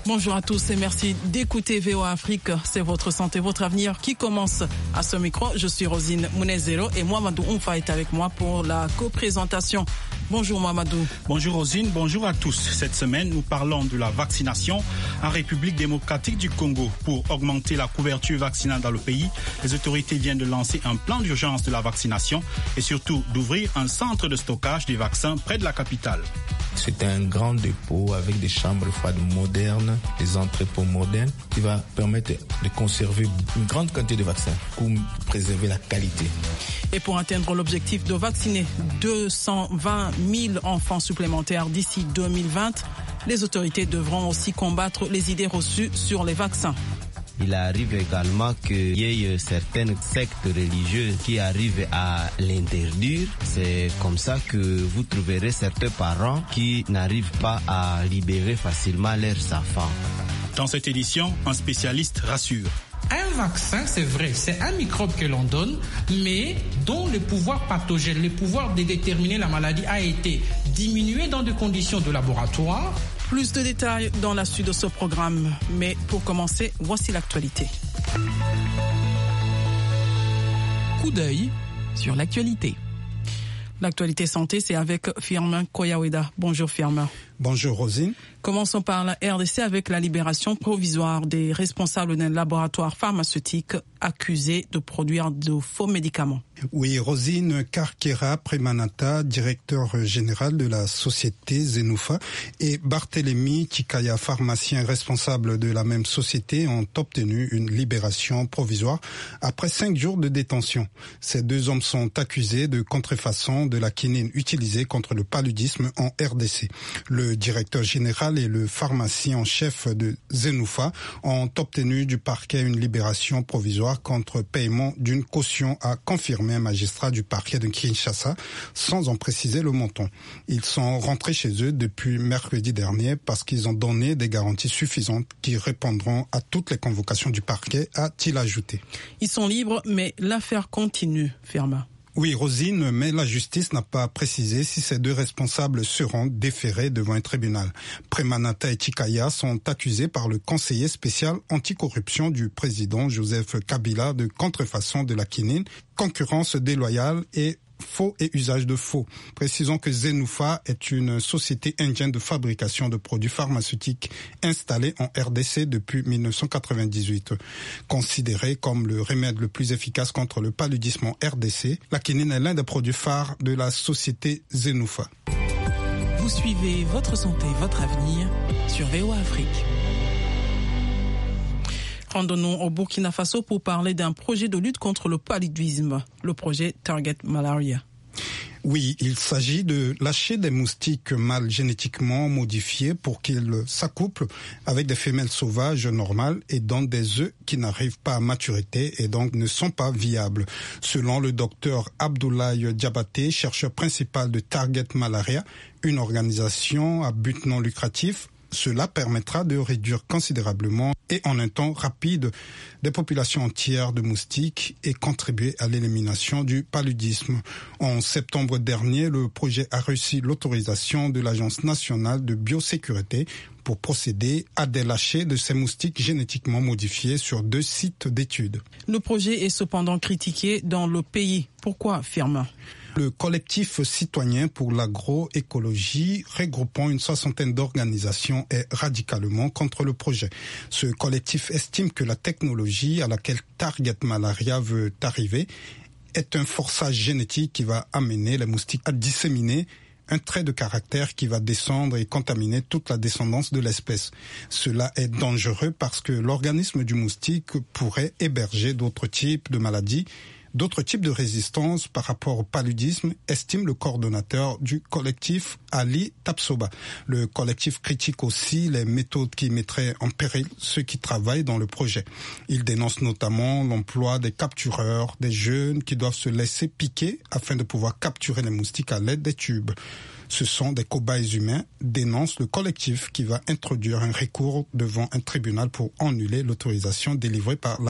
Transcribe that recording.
Bonjour à tous et merci d'écouter VOA Afrique. C'est votre santé, votre avenir qui commence. À ce micro, je suis Rosine Mounezero et Mohamedou Oumfa est avec moi pour la co-présentation. Bonjour Mohamedou. Bonjour Rosine, bonjour à tous. Cette semaine, nous parlons de la vaccination en République démocratique du Congo. Pour augmenter la couverture vaccinale dans le pays, les autorités viennent de lancer un plan d'urgence de la vaccination et surtout d'ouvrir un centre de stockage des vaccins près de la capitale. C'est un grand dépôt avec des chambres froides modernes, des entrepôts modernes qui va permettre de conserver une grande quantité de vaccins pour préserver la qualité. Et pour atteindre l'objectif de vacciner 220 000 enfants supplémentaires d'ici 2020, les autorités devront aussi combattre les idées reçues sur les vaccins. Il arrive également qu'il y ait certaines sectes religieuses qui arrivent à l'interdire. C'est comme ça que vous trouverez certains parents qui n'arrivent pas à libérer facilement leurs enfants. Dans cette édition, un spécialiste rassure. Un vaccin, c'est vrai, c'est un microbe que l'on donne, mais dont le pouvoir pathogène, le pouvoir de déterminer la maladie a été diminué dans des conditions de laboratoire. Plus de détails dans la suite de ce programme. Mais pour commencer, voici l'actualité. Coup d'œil sur l'actualité. L'actualité santé, c'est avec Firmin Koyaweda. Bonjour Firmin. Bonjour Rosine. Commençons par la RDC avec la libération provisoire des responsables d'un laboratoire pharmaceutique accusé de produire de faux médicaments. Oui, Rosine Karkera Premanata, directeur général de la société Zenoufa, et Barthélémy Chikaya, pharmacien responsable de la même société, ont obtenu une libération provisoire après 5 jours de détention. Ces deux hommes sont accusés de contrefaçon de la quinine utilisée contre le paludisme en RDC. Le directeur général et le pharmacien en chef de Zenoufa ont obtenu du parquet une libération provisoire contre paiement d'une caution, a confirmé un magistrat du parquet de Kinshasa sans en préciser le montant. Ils sont rentrés chez eux depuis mercredi dernier parce qu'ils ont donné des garanties suffisantes qui répondront à toutes les convocations du parquet, a-t-il ajouté. Ils sont libres, mais l'affaire continue, Firmin. Oui, Rosine, mais la justice n'a pas précisé si ces deux responsables seront déférés devant un tribunal. Premanata et Chikaya sont accusés par le conseiller spécial anticorruption du président Joseph Kabila de contrefaçon de la quinine, concurrence déloyale et faux et usage de faux. Précisons que Zenoufa est une société indienne de fabrication de produits pharmaceutiques installée en RDC depuis 1998. Considérée comme le remède le plus efficace contre le paludisme en RDC, la quinine est l'un des produits phares de la société Zenoufa. Vous suivez votre santé, votre avenir sur VOA Afrique. Rendons-nous au Burkina Faso pour parler d'un projet de lutte contre le paludisme, le projet Target Malaria. Oui, il s'agit de lâcher des moustiques mâles génétiquement modifiés pour qu'ils s'accouplent avec des femelles sauvages normales et donnent des œufs qui n'arrivent pas à maturité et donc ne sont pas viables. Selon le docteur Abdoulaye Diabaté, chercheur principal de Target Malaria, une organisation à but non lucratif, cela permettra de réduire considérablement et en un temps rapide des populations entières de moustiques et contribuer à l'élimination du paludisme. En septembre dernier, le projet a reçu l'autorisation de l'Agence nationale de biosécurité pour procéder à des lâchers de ces moustiques génétiquement modifiés sur 2 sites d'études. Le projet est cependant critiqué dans le pays. Pourquoi, Firmin ? Le collectif citoyen pour l'agroécologie, regroupant une 60aine d'organisations, est radicalement contre le projet. Ce collectif estime que la technologie à laquelle Target Malaria veut arriver est un forçage génétique qui va amener les moustiques à disséminer un trait de caractère qui va descendre et contaminer toute la descendance de l'espèce. Cela est dangereux parce que l'organisme du moustique pourrait héberger d'autres types de maladies, d'autres types de résistance par rapport au paludisme, estime le coordonnateur du collectif Ali Tapsoba. Le collectif critique aussi les méthodes qui mettraient en péril ceux qui travaillent dans le projet. Il dénonce notamment l'emploi des captureurs, des jeunes qui doivent se laisser piquer afin de pouvoir capturer les moustiques à l'aide des tubes. Ce sont des cobayes humains, dénonce le collectif qui va introduire un recours devant un tribunal pour annuler l'autorisation délivrée par